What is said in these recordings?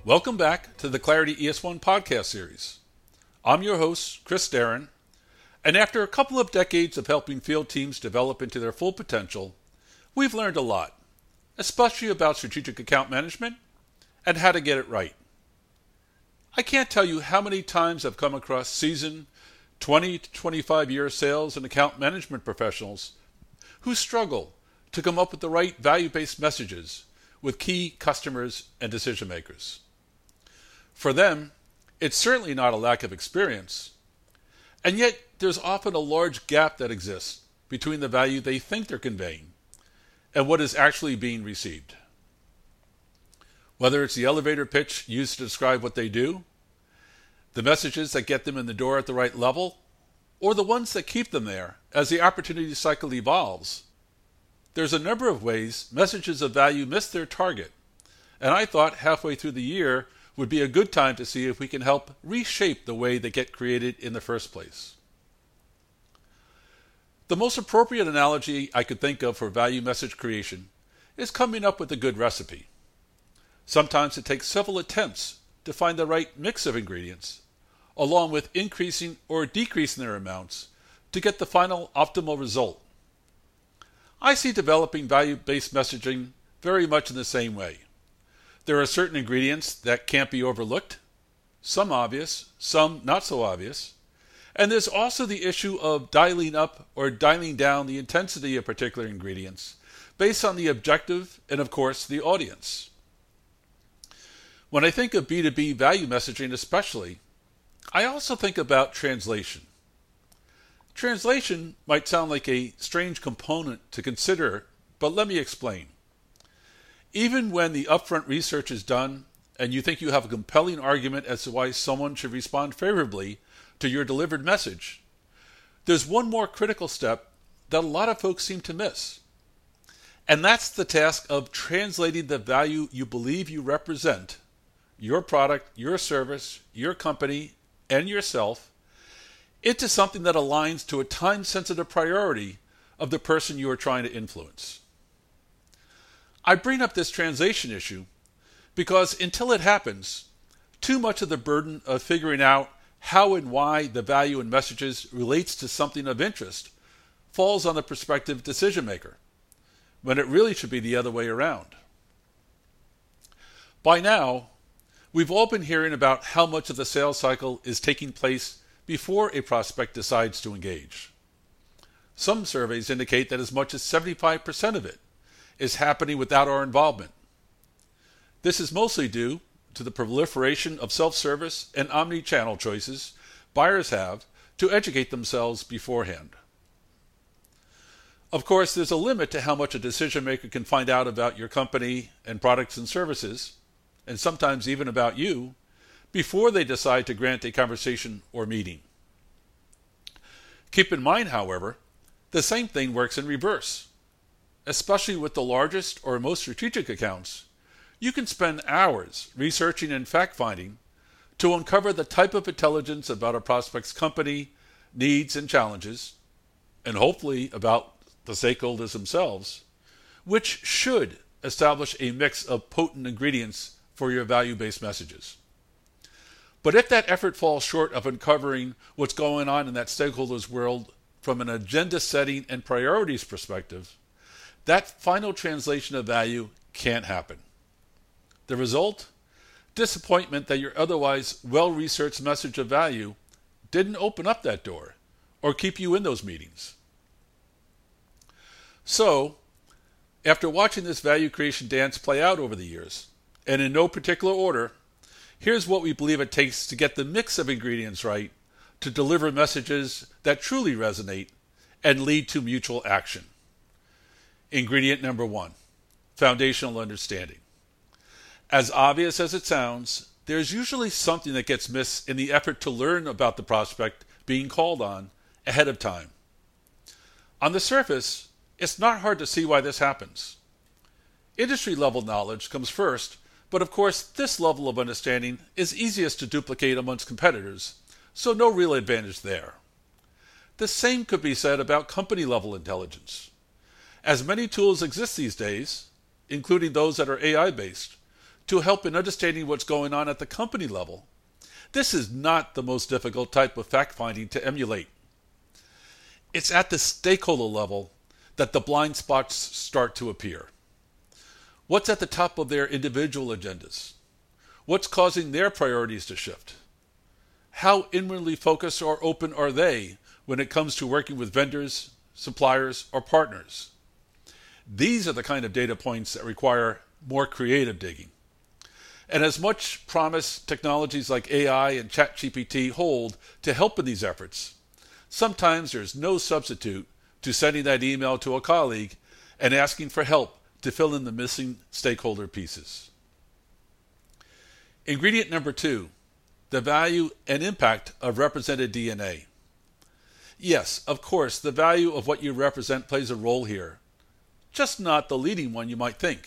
Welcome back to the Clarity ES1 podcast series. I'm your host, Chris Darren, and after a couple of decades of helping field teams develop into their full potential, we've learned a lot, especially about strategic account management and how to get it right. I can't tell you how many times I've come across seasoned 20 to 25 year sales and account management professionals who struggle to come up with the right value-based messages with key customers and decision makers. For them, it's certainly not a lack of experience, and yet there's often a large gap that exists between the value they think they're conveying and what is actually being received. Whether it's the elevator pitch used to describe what they do, the messages that get them in the door at the right level, or the ones that keep them there as the opportunity cycle evolves, there's a number of ways messages of value miss their target, and I thought halfway through the year would be a good time to see if we can help reshape the way they get created in the first place. The most appropriate analogy I could think of for value message creation is coming up with a good recipe. Sometimes it takes several attempts to find the right mix of ingredients, along with increasing or decreasing their amounts to get the final optimal result. I see developing value-based messaging very much in the same way. There are certain ingredients that can't be overlooked, some obvious, some not so obvious, and there's also the issue of dialing up or dialing down the intensity of particular ingredients based on the objective and, of course, the audience. When I think of B2B value messaging especially, I also think about translation. Translation might sound like a strange component to consider, but let me explain. Even when the upfront research is done and you think you have a compelling argument as to why someone should respond favorably to your delivered message, there's one more critical step that a lot of folks seem to miss. And that's the task of translating the value you believe you represent, your product, your service, your company, and yourself, into something that aligns to a time-sensitive priority of the person you are trying to influence. I bring up this translation issue because until it happens, too much of the burden of figuring out how and why the value in messages relates to something of interest falls on the prospective decision maker, when it really should be the other way around. By now, we've all been hearing about how much of the sales cycle is taking place before a prospect decides to engage. Some surveys indicate that as much as 75% of it is happening without our involvement. This is mostly due to the proliferation of self-service and omni-channel choices buyers have to educate themselves beforehand. Of course, there's a limit to how much a decision maker can find out about your company and products and services, and sometimes even about you, before they decide to grant a conversation or meeting. Keep in mind, however, the same thing works in reverse. Especially with the largest or most strategic accounts, you can spend hours researching and fact-finding to uncover the type of intelligence about a prospect's company, needs, and challenges, and hopefully about the stakeholders themselves, which should establish a mix of potent ingredients for your value-based messages. But if that effort falls short of uncovering what's going on in that stakeholder's world from an agenda setting and priorities perspective, that final translation of value can't happen. The result? Disappointment that your otherwise well-researched message of value didn't open up that door or keep you in those meetings. So, after watching this value creation dance play out over the years, and in no particular order, here's what we believe it takes to get the mix of ingredients right to deliver messages that truly resonate and lead to mutual action. Ingredient number 1, foundational understanding. As obvious as it sounds, there's usually something that gets missed in the effort to learn about the prospect being called on ahead of time. On the surface, it's not hard to see why this happens. Industry-level knowledge comes first, but of course this level of understanding is easiest to duplicate amongst competitors, so no real advantage there. The same could be said about company-level intelligence. As many tools exist these days, including those that are AI-based, to help in understanding what's going on at the company level. This is not the most difficult type of fact-finding to emulate. It's at the stakeholder level that the blind spots start to appear. What's at the top of their individual agendas? What's causing their priorities to shift? How inwardly focused or open are they when it comes to working with vendors, suppliers, or partners? These are the kind of data points that require more creative digging. And as much promise technologies like AI and ChatGPT hold to help in these efforts, sometimes there's no substitute to sending that email to a colleague and asking for help to fill in the missing stakeholder pieces. Ingredient number 2, the value and impact of represented DNA. Yes, of course, the value of what you represent plays a role here, just not the leading one you might think.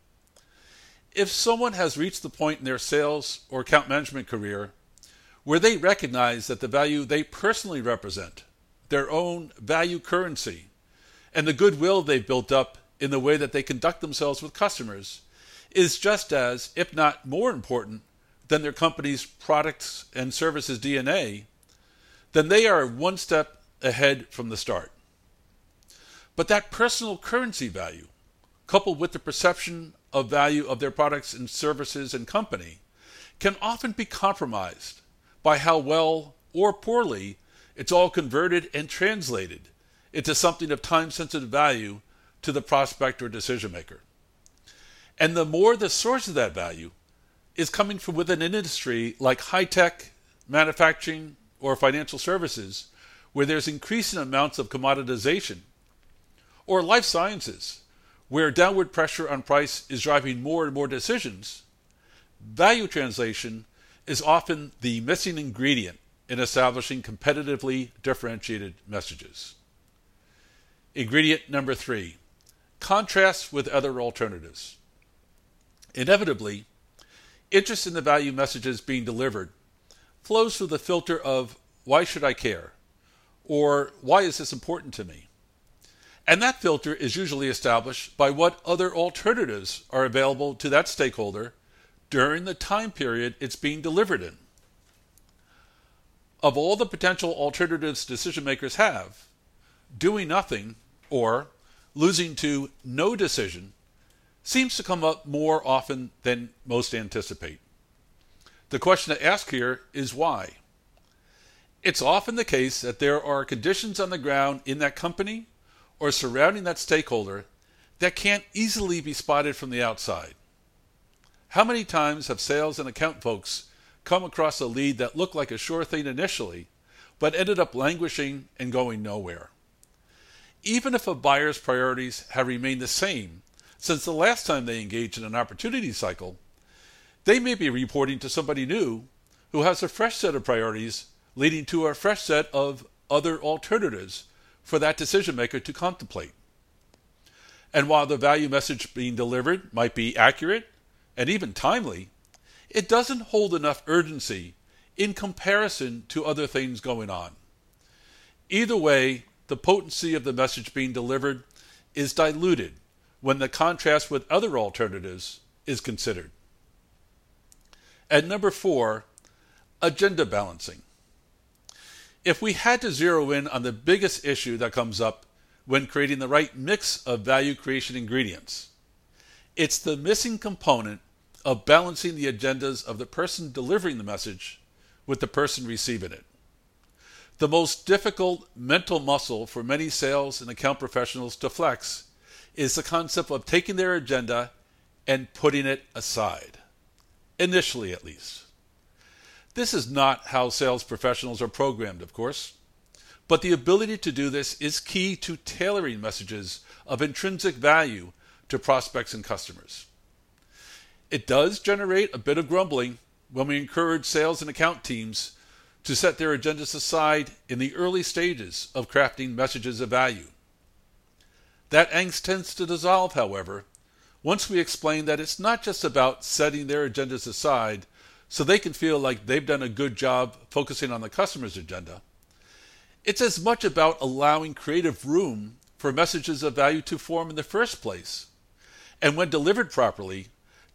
If someone has reached the point in their sales or account management career where they recognize that the value they personally represent, their own value currency, and the goodwill they've built up in the way that they conduct themselves with customers is just as, if not more important, than their company's products and services DNA, then they are one step ahead from the start. But that personal currency value, coupled with the perception of value of their products and services and company, can often be compromised by how well or poorly it's all converted and translated into something of time-sensitive value to the prospect or decision maker. And the more the source of that value is coming from within an industry like high-tech, manufacturing, or financial services, where there's increasing amounts of commoditization, or life sciences, where downward pressure on price is driving more and more decisions, value translation is often the missing ingredient in establishing competitively differentiated messages. Ingredient number 3, contrast with other alternatives. Inevitably, interest in the value messages being delivered flows through the filter of why should I care? Or why is this important to me? And that filter is usually established by what other alternatives are available to that stakeholder during the time period it's being delivered in. Of all the potential alternatives decision makers have, doing nothing or losing to no decision seems to come up more often than most anticipate. The question to ask here is why. It's often the case that there are conditions on the ground in that company or surrounding that stakeholder that can't easily be spotted from the outside. How many times have sales and account folks come across a lead that looked like a sure thing initially, but ended up languishing and going nowhere? Even if a buyer's priorities have remained the same since the last time they engaged in an opportunity cycle, they may be reporting to somebody new who has a fresh set of priorities leading to a fresh set of other alternatives for that decision maker to contemplate. And while the value message being delivered might be accurate and even timely, it doesn't hold enough urgency in comparison to other things going on. Either way, the potency of the message being delivered is diluted when the contrast with other alternatives is considered. At number 4, agenda balancing. If we had to zero in on the biggest issue that comes up when creating the right mix of value creation ingredients, it's the missing component of balancing the agendas of the person delivering the message with the person receiving it. The most difficult mental muscle for many sales and account professionals to flex is the concept of taking their agenda and putting it aside, initially at least. This is not how sales professionals are programmed, of course, but the ability to do this is key to tailoring messages of intrinsic value to prospects and customers. It does generate a bit of grumbling when we encourage sales and account teams to set their agendas aside in the early stages of crafting messages of value. That angst tends to dissolve, however, once we explain that it's not just about setting their agendas aside so they can feel like they've done a good job focusing on the customer's agenda. It's as much about allowing creative room for messages of value to form in the first place, and when delivered properly,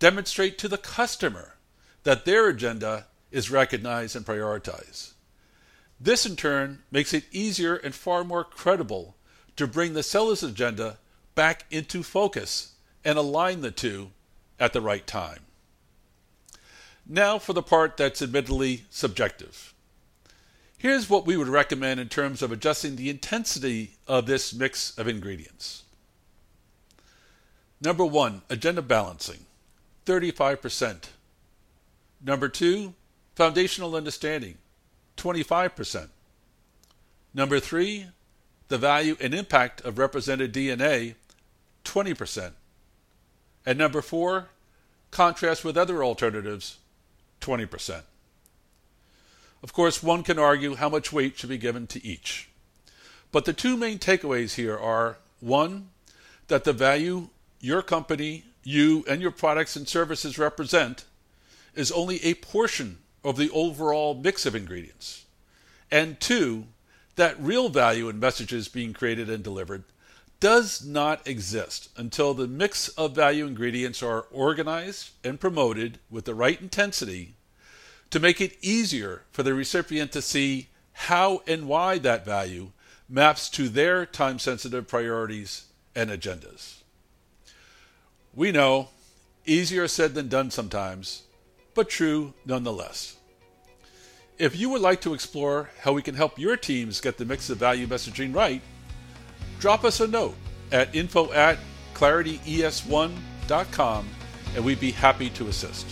demonstrate to the customer that their agenda is recognized and prioritized. This in turn makes it easier and far more credible to bring the seller's agenda back into focus and align the two at the right time. Now for the part that's admittedly subjective. Here's what we would recommend in terms of adjusting the intensity of this mix of ingredients. Number 1, agenda balancing, 35%. Number 2, foundational understanding, 25%. Number 3, the value and impact of represented DNA, 20%. And number 4, contrast with other alternatives, 20%. Of course, one can argue how much weight should be given to each. But the two main takeaways here are, 1, that the value your company, you, and your products and services represent is only a portion of the overall mix of ingredients. And 2, that real value in messages being created and delivered does not exist until the mix of value ingredients are organized and promoted with the right intensity to make it easier for the recipient to see how and why that value maps to their time-sensitive priorities and agendas. We know, easier said than done sometimes, but true nonetheless. If you would like to explore how we can help your teams get the mix of value messaging right, drop us a note at info@clarityes1.com and we'd be happy to assist.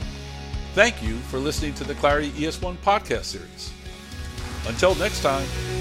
Thank you for listening to the Clarity ES1 podcast series. Until next time.